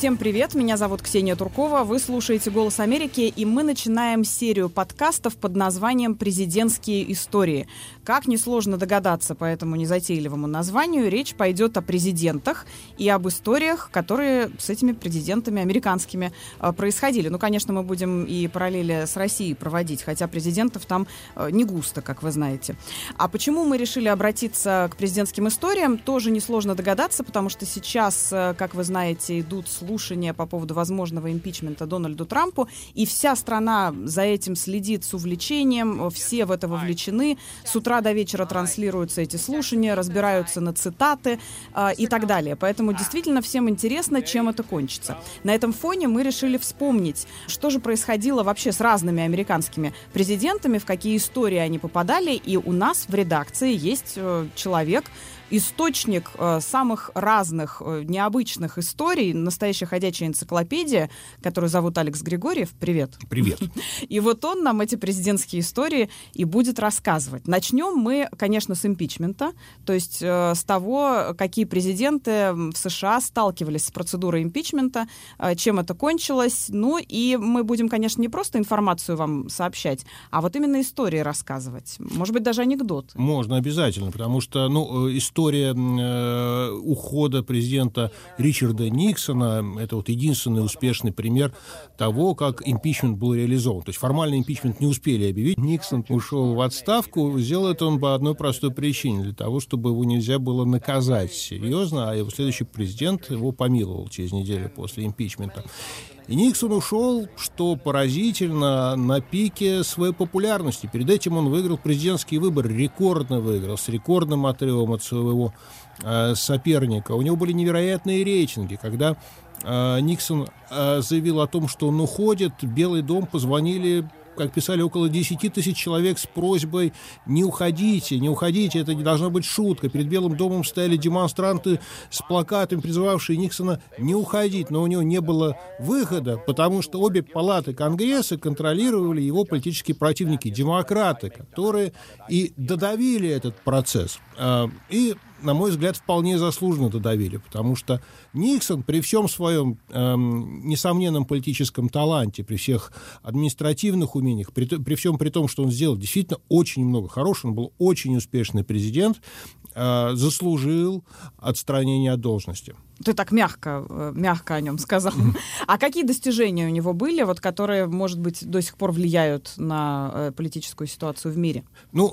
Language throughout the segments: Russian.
Всем привет, меня зовут Ксения Туркова, вы слушаете «Голос Америки», и мы начинаем серию подкастов под названием «Президентские истории». Как несложно догадаться по этому незатейливому названию, речь пойдет о президентах и об историях, которые с этими президентами американскими происходили. Ну, конечно, мы будем и параллели с Россией проводить, хотя президентов там не густо, как вы знаете. А почему мы решили обратиться к президентским историям, тоже несложно догадаться, потому что сейчас, как вы знаете, идут слушания по поводу возможного импичмента Дональду Трампу, и вся страна за этим следит с увлечением, все в это вовлечены. С утра до вечера транслируются эти слушания, разбираются на цитаты и так далее. Поэтому действительно всем интересно, чем это кончится. На этом фоне мы решили вспомнить, что же происходило вообще с разными американскими президентами, в какие истории они попадали, и у нас в редакции есть человек, источник самых разных необычных историй, настоящая ходячая энциклопедия, которую зовут Алекс Григорьев. Привет. Привет. И вот он нам эти президентские истории и будет рассказывать. Начнем мы, конечно, с импичмента, то есть с того, какие президенты в США сталкивались с процедурой импичмента, чем это кончилось. Ну и мы будем, конечно, не просто информацию вам сообщать, а вот именно истории рассказывать. Может быть, даже анекдоты. Можно обязательно, потому что, история ухода президента Ричарда Никсона — это вот единственный успешный пример того, как импичмент был реализован. То есть формально импичмент не успели объявить. Никсон ушел в отставку. Сделал это он по одной простой причине: для того, чтобы его нельзя было наказать серьезно, а его следующий президент его помиловал через неделю после импичмента. И Никсон ушел, что поразительно, на пике своей популярности. Перед этим он выиграл президентский выбор, рекордно выиграл, с рекордным отрывом от своего соперника. У него были невероятные рейтинги. Когда Никсон заявил о том, что он уходит, в Белый дом позвонили, как писали, около 10 тысяч человек с просьбой: не уходите, не уходите, это не должна быть шутка. Перед Белым домом стояли демонстранты с плакатами, призывавшие Никсона не уходить, но у него не было выхода, потому что обе палаты Конгресса контролировали его политические противники, демократы, которые и додавили этот процесс. И, на мой взгляд, вполне заслуженно додавили, потому что Никсон при всем своем несомненном политическом таланте, при всех административных умениях, при всем при том, что он сделал действительно очень много хорошего, он был очень успешный президент, заслужил отстранение от должности. Ты так мягко о нем сказал. А какие достижения у него были, вот, которые, может быть, до сих пор влияют на политическую ситуацию в мире?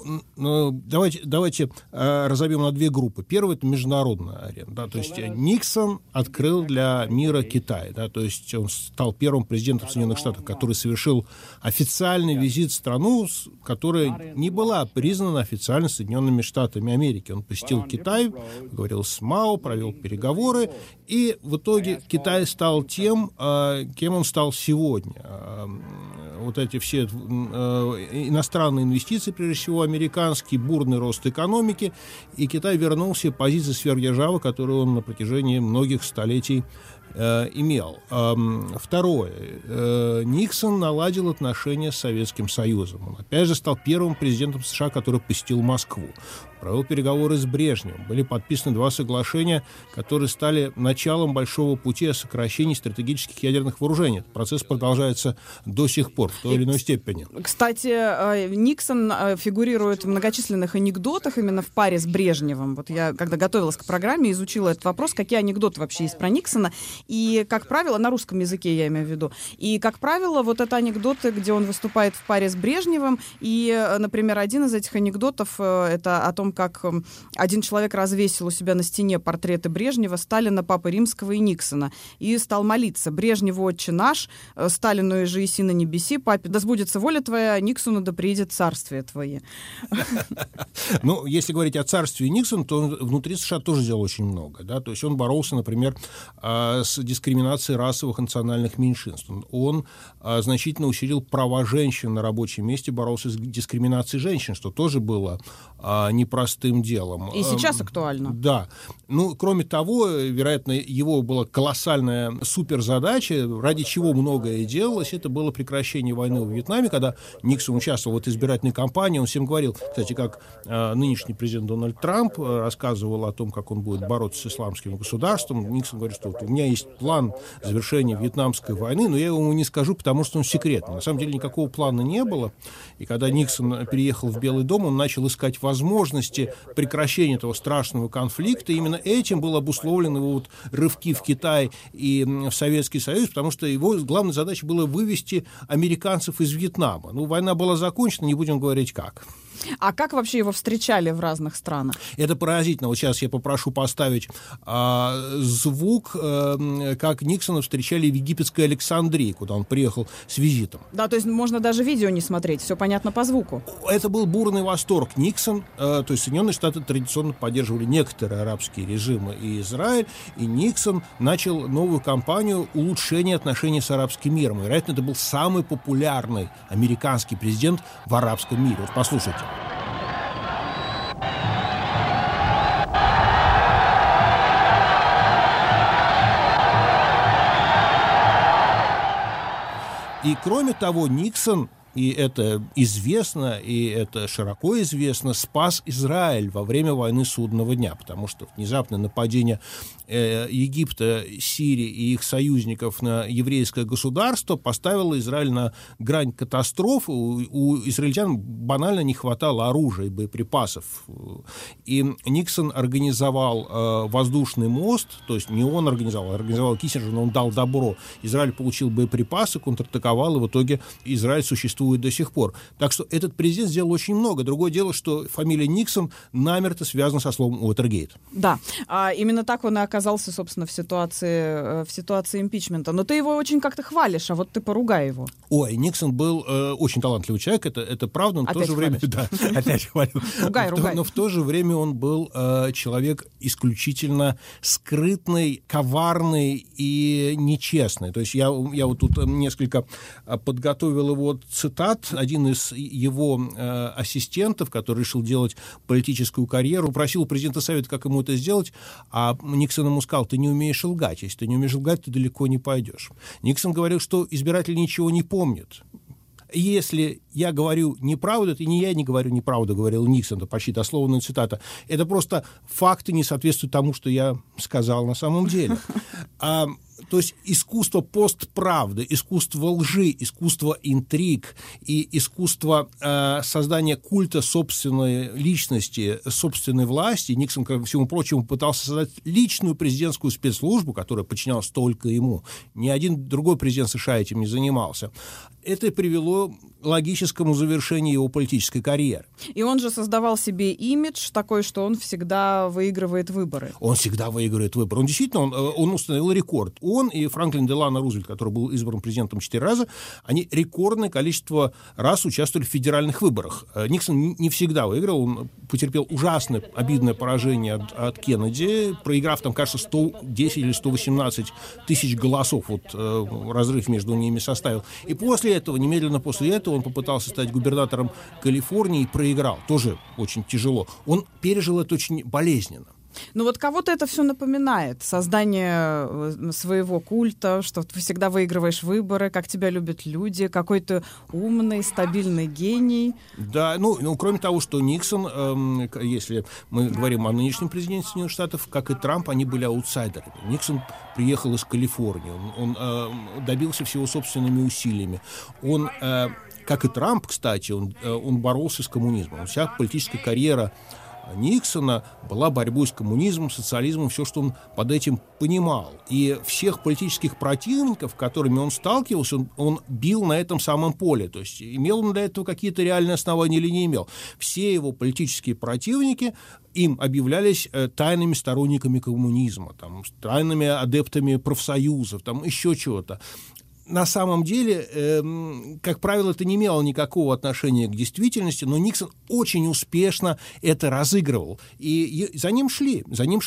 Давайте разобьем на две группы. Первая — это международная арена. Да, то есть Никсон открыл для мира Китай. Да, то есть он стал первым президентом Соединенных Штатов, который совершил официальный визит в страну, которая не была признана официально Соединенными Штатами Америки. Он посетил Китай, говорил с Мао, провел переговоры, и в итоге Китай стал тем, кем он стал сегодня. Вот эти все иностранные инвестиции, прежде всего американские, бурный рост экономики, и Китай вернулся к позиции сверхдержавы, которую он на протяжении многих столетий имел. Второе. Никсон наладил отношения с Советским Союзом. Он опять же стал первым президентом США, который посетил Москву. Провел переговоры с Брежневым. Были подписаны 2 соглашения, которые стали началом большого пути о сокращении стратегических ядерных вооружений. Этот процесс продолжается до сих пор, в той или иной степени. Кстати, Никсон фигурирует в многочисленных анекдотах именно в паре с Брежневым. Вот я, когда готовилась к программе, изучила этот вопрос, какие анекдоты вообще есть про Никсона. И, как правило, на русском языке я имею в виду. И, как правило, вот это анекдоты, где он выступает в паре с Брежневым. И, например, один из этих анекдотов — это о том, как один человек развесил у себя на стене портреты Брежнева, Сталина, Папы Римского и Никсона. И стал молиться: Брежневу отче наш, Сталину и же еси на небеси, папе да сбудется воля твоя, Никсону да приедет царствие твое. Ну, если говорить о царстве Никсона, то он внутри США тоже сделал очень много. Да? То есть он боролся, например, с дискриминацией расовых и национальных меньшинств. Он значительно усилил права женщин на рабочем месте, боролся с дискриминацией женщин, что тоже было непростым делом. И сейчас актуально. Да. Ну, кроме того, вероятно, его была колоссальная суперзадача, ради чего многое делалось, это было прекращение войны во Вьетнаме, когда Никсон участвовал в избирательной кампании, он всем говорил, кстати, как нынешний президент Дональд Трамп рассказывал о том, как он будет бороться с исламским государством. Никсон говорит, что вот у меня есть план завершения Вьетнамской войны, но я ему не скажу, потому что он секретный. На самом деле никакого плана не было. И когда Никсон переехал в Белый дом, он начал искать возможности прекращения этого страшного конфликта. И именно этим был обусловлен его вот рывки в Китай и в Советский Союз, потому что его главной задачей было вывести американцев из Вьетнама. Ну, война была закончена, не будем говорить как. А как вообще его встречали в разных странах? Это поразительно. Вот сейчас я попрошу поставить звук, как Никсона встречали в египетской Александрии, куда он приехал с визитом. Да, то есть можно даже видео не смотреть, все понятно по звуку. Это был бурный восторг. Никсон, то есть Соединенные Штаты традиционно поддерживали некоторые арабские режимы и Израиль, и Никсон начал новую кампанию улучшения отношений с арабским миром. Вероятно, это был самый популярный американский президент в арабском мире. Вот послушайте. И кроме того, Никсон, и это известно, и это широко известно, спас Израиль во время войны Судного дня, потому что внезапное нападение Египта, Сирии и их союзников на еврейское государство поставило Израиль на грань катастрофы. У израильтян банально не хватало оружия и боеприпасов. И Никсон организовал воздушный мост, то есть не он организовал Киссинджер, но он дал добро. Израиль получил боеприпасы, контратаковал, и в итоге Израиль существует до сих пор. Так что этот президент сделал очень много. Другое дело, что фамилия Никсон намертво связана со словом Уотергейт. Да, именно так он и оказался, собственно, в ситуации импичмента. Но ты его очень как-то хвалишь, а вот ты поругай его. Ой, Никсон был очень талантливый человек, это правда, но в то же время... Да, опять хвалю. Ругай. Но в то же время он был человек исключительно скрытный, коварный и нечестный. То есть я вот тут несколько подготовил его цитат. Один из его ассистентов, который решил делать политическую карьеру, просил у президента совета, как ему это сделать, а Никсон ему сказал: ты не умеешь лгать. Если ты не умеешь лгать, ты далеко не пойдешь. Никсон говорил, что избиратели ничего не помнят. Если я говорю неправду, это не я не говорю неправду, говорил Никсон, это почти дословная цитата, это просто факты не соответствуют тому, что я сказал на самом деле. То есть искусство постправды, искусство лжи, искусство интриг и искусство создания культа собственной личности, собственной власти. Никсон, ко всему прочему, пытался создать личную президентскую спецслужбу, которая подчинялась только ему. Ни один другой президент США этим не занимался. Это привело к логическому завершению его политической карьеры. И он же создавал себе имидж такой, что он всегда выигрывает выборы. Он всегда выигрывает выборы. Он действительно, он установил рекорд. Он и Франклин Делано Рузвельт, который был избран президентом 4 раза, они рекордное количество раз участвовали в федеральных выборах. Никсон не всегда выиграл, он потерпел ужасное, обидное поражение от Кеннеди, проиграв там, кажется, 110 или 118 тысяч голосов. Вот разрыв между ними составил. И после этого, немедленно после этого, он попытался стать губернатором Калифорнии и проиграл. Тоже очень тяжело. Он пережил это очень болезненно. Ну вот кого-то это все напоминает. Создание своего культа, что ты всегда выигрываешь выборы, как тебя любят люди, какой ты умный, стабильный гений. Да, ну кроме того, что Никсон, если мы говорим о нынешнем президенте Соединенных Штатов, как и Трамп, они были аутсайдерами. Никсон приехал из Калифорнии, он добился всего собственными усилиями. Он, как и Трамп, кстати, он боролся с коммунизмом. Вся политическая карьера Никсона была борьбой с коммунизмом, социализмом, все, что он под этим понимал. И всех политических противников, с которыми он сталкивался, он бил на этом самом поле. То есть имел он для этого какие-то реальные основания или не имел. Все его политические противники им объявлялись тайными сторонниками коммунизма, там, тайными адептами профсоюзов, там, еще чего-то. На самом деле, как правило, это не имело никакого отношения к действительности, но Никсон очень успешно это разыгрывал. И за ним шли.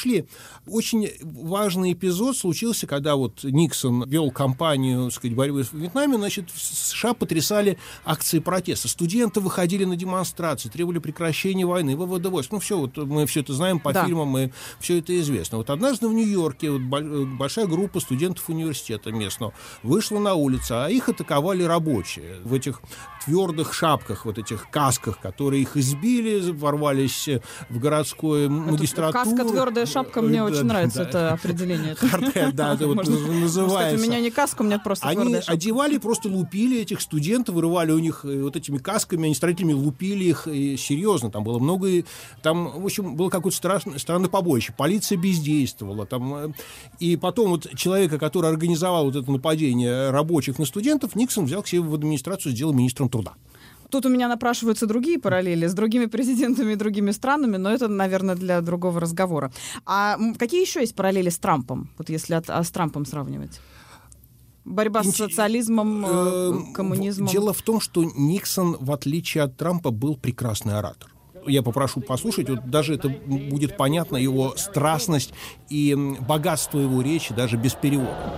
Очень важный эпизод случился, когда вот Никсон вел кампанию, так сказать, борьбы в Вьетнаме, значит, в США потрясали акции протеста. Студенты выходили на демонстрации, требовали прекращения войны, вывода войск. Ну, все, вот мы все это знаем по фильмам, и все это известно. Вот однажды в Нью-Йорке вот большая группа студентов университета местного вышла на на улице, а их атаковали рабочие в этих твердых шапках, вот этих касках, которые их избили, ворвались в городскую магистратуру. Каска, твердая шапка, мне очень нравится это определение. Да, это вот называется. У меня не каска, у меня просто твердая шапка. Они одевали, просто лупили этих студентов, вырывали у них вот этими касками, они строителями лупили их, и серьезно, там было много, там, в общем, было какое-то странное побоище, полиция бездействовала, там, и потом вот человека, который организовал вот это нападение рабочих на студентов, Никсон взял к себе в администрацию, сделал министром труда. Тут у меня напрашиваются другие параллели с другими президентами и другими странами, но это, наверное, для другого разговора. А какие еще есть параллели с Трампом, вот если с Трампом сравнивать? Борьба с социализмом, коммунизмом? Дело в том, что Никсон, в отличие от Трампа, был прекрасный оратор. Я попрошу послушать, вот даже это будет понятно, его страстность и богатство его речи даже без перевода.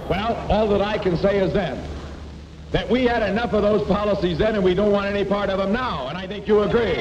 That we had enough of those policies then, and we don't want any part of them now, and I think you agree.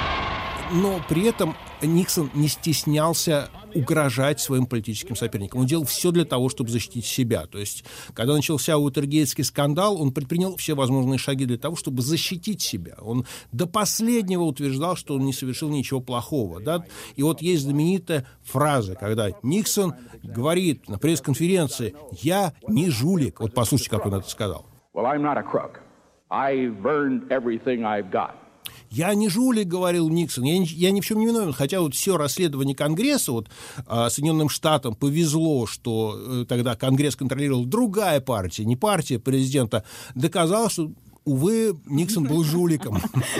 Но при этом Никсон не стеснялся угрожать своим политическим соперникам. Он делал все для того, чтобы защитить себя. То есть, когда начался Уотергейтский скандал, он предпринял все возможные шаги для того, чтобы защитить себя. Он до последнего утверждал, что он не совершил ничего плохого. Да? И вот есть знаменитая фраза, когда Никсон говорит на пресс-конференции: «Я не жулик». Вот послушайте, как он это сказал. Well, I'm not a crook. I've earned everything I've got. Я не жулик, говорил Никсон, я ни в чем не виновен. Хотя вот все расследование Конгресса, вот Соединенным Штатам повезло, что тогда Конгресс контролировал другая партия, не партия президента, доказало, что, увы, Никсон был жуликом.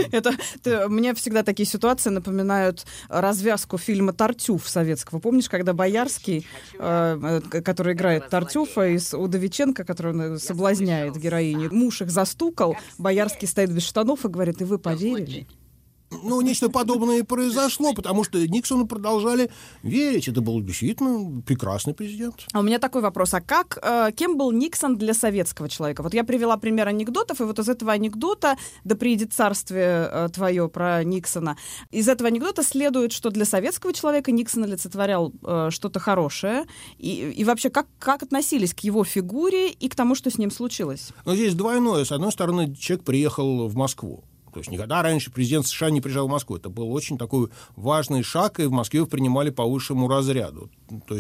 Мне всегда такие ситуации напоминают развязку фильма «Тартюф» советского. Помнишь, когда Боярский, который играет Тартюфа, из Удовиченко, который соблазняет героиню, муж их застукал, Боярский стоит без штанов и говорит: «И вы поверили?» Ну, нечто подобное и произошло, потому что Никсону продолжали верить. Это был действительно прекрасный президент. А у меня такой вопрос. А кем был Никсон для советского человека? Вот я привела пример анекдотов, и вот из этого анекдота, да приедет царствие твое про Никсона, из этого анекдота следует, что для советского человека Никсон олицетворял что-то хорошее. И вообще, как относились к его фигуре и к тому, что с ним случилось? Но здесь двойное. С одной стороны, человек приехал в Москву. То есть никогда раньше президент США не приезжал в Москву. Это был очень такой важный шаг, и в Москве принимали по высшему разряду. То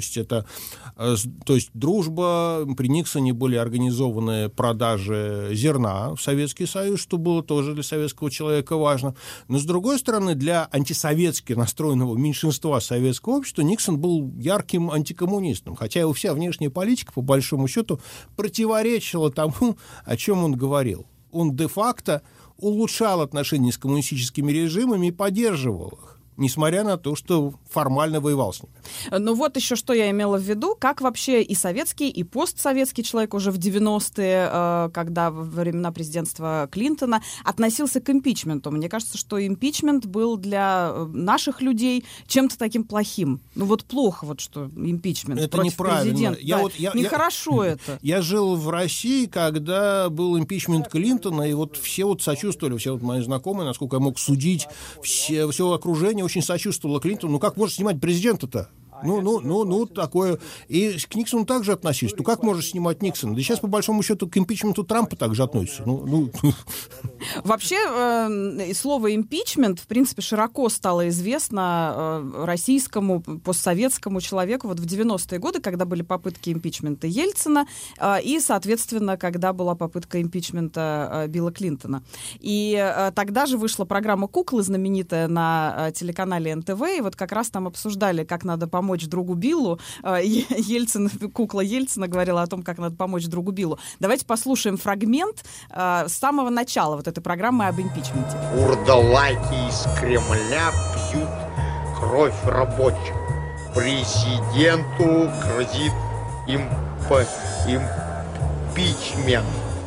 есть дружба, при Никсоне были организованы продажи зерна в Советский Союз, что было тоже для советского человека важно. Но, с другой стороны, для антисоветски настроенного меньшинства советского общества Никсон был ярким антикоммунистом. Хотя его вся внешняя политика, по большому счету, противоречила тому, о чем он говорил. Он де-факто улучшал отношения с коммунистическими режимами и поддерживал их, несмотря на то, что формально воевал с ними. Ну вот еще что я имела в виду, как вообще и советский, и постсоветский человек уже в 90-е, когда во времена президентства Клинтона, относился к импичменту. Мне кажется, что импичмент был для наших людей чем-то таким плохим. Ну вот плохо, вот что импичмент это против неправильно. президента. Нехорошо это. Я жил в России, когда был импичмент Клинтона, и вот все вот сочувствовали, все вот мои знакомые, насколько я мог судить, все окружение очень сочувствовало Клинтону. Ну как можно снимать президента-то? Ну, такое. И к Никсону также относились. Ну, как можешь снимать Никсона? Да сейчас, по большому счету, к импичменту Трампа также относятся. Вообще, слово «импичмент», в принципе, широко стало известно российскому, постсоветскому человеку вот в 90-е годы, когда были попытки импичмента Ельцина и, соответственно, когда была попытка импичмента Билла Клинтона. И тогда же вышла программа «Куклы», знаменитая на телеканале НТВ, и вот как раз там обсуждали, как надо помочь другу Биллу. Кукла Ельцина говорила о том, как надо помочь другу Биллу. Давайте послушаем фрагмент с самого начала вот этой программы об импичменте. Вурдалаки из Кремля пьют кровь рабочих. Президенту грозит импичмент.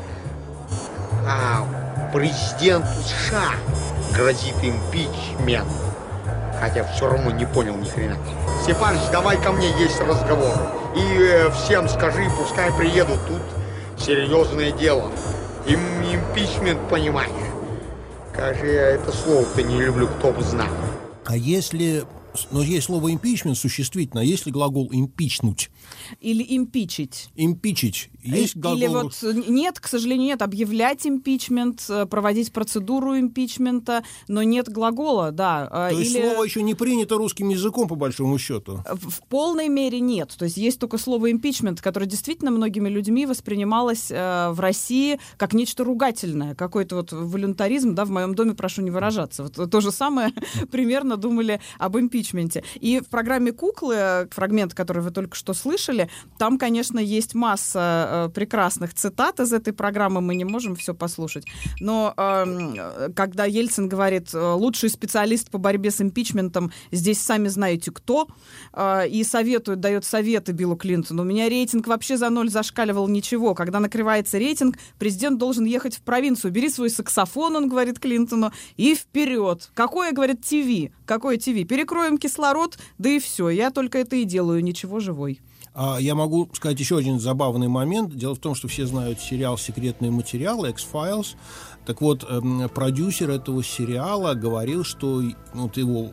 Президенту США грозит импичмент. Хотя все равно не понял ни хрена. Степаныч, давай ко мне, есть разговор. И всем скажи, пускай приедут, тут серьезное дело. Импичмент, понимаешь. Как же я это слово-то не люблю, кто бы знал. А если Но есть слово «импичмент» существительное, а есть ли глагол «импичнуть»? Или импичить. Импичить. Есть глагол... Или вот нет, к сожалению, нет. Объявлять импичмент, проводить процедуру импичмента, но нет глагола, да. То есть слово еще не принято русским языком, по большому счету? В полной мере нет. То есть есть только слово импичмент, которое действительно многими людьми воспринималось в России как нечто ругательное, какой-то вот волюнтаризм, да, в моем доме прошу не выражаться. Вот то же самое примерно думали об импичменте. И в программе «Куклы», фрагмент, который вы только что слышали, там, конечно, есть масса прекрасных цитат из этой программы, мы не можем все послушать. Но когда Ельцин говорит, лучший специалист по борьбе с импичментом, здесь сами знаете кто, и дает советы Биллу Клинтону. У меня рейтинг вообще за 0 зашкаливал, ничего. Когда накрывается рейтинг, президент должен ехать в провинцию. Бери свой саксофон, он говорит Клинтону, и вперед. Какое, говорит, ТВ? Какое ТВ? Перекроем кислород, да и все. Я только это и делаю, ничего, живой. Я могу сказать еще один забавный момент. Дело в том, что все знают сериал «Секретные материалы», X-Files. Так вот, продюсер этого сериала говорил, что вот его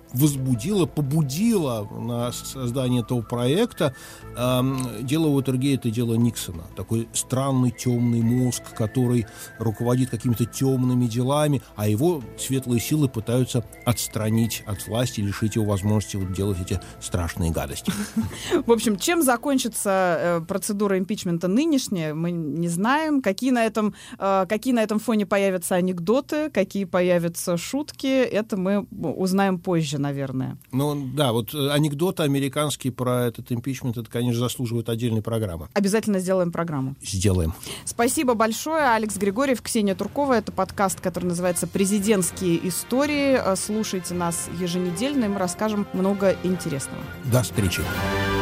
побудило на создание этого проекта дело Уотергейта и дело Никсона. Такой странный темный мозг, который руководит какими-то темными делами, а его светлые силы пытаются отстранить от власти, лишить его возможности вот делать эти страшные гадости. В общем, чем закончится процедура импичмента нынешняя, мы не знаем. Какие на этом фоне появятся анекдоты, какие появятся шутки, это мы узнаем позже, наверное. Ну да, вот анекдоты американские про этот импичмент, это, конечно, заслуживают отдельной программы. Обязательно сделаем программу. Сделаем. Спасибо большое. Алекс Григорьев, Ксения Туркова. Это подкаст, который называется «Президентские истории». Слушайте нас еженедельно, и мы расскажем много интересного. До встречи.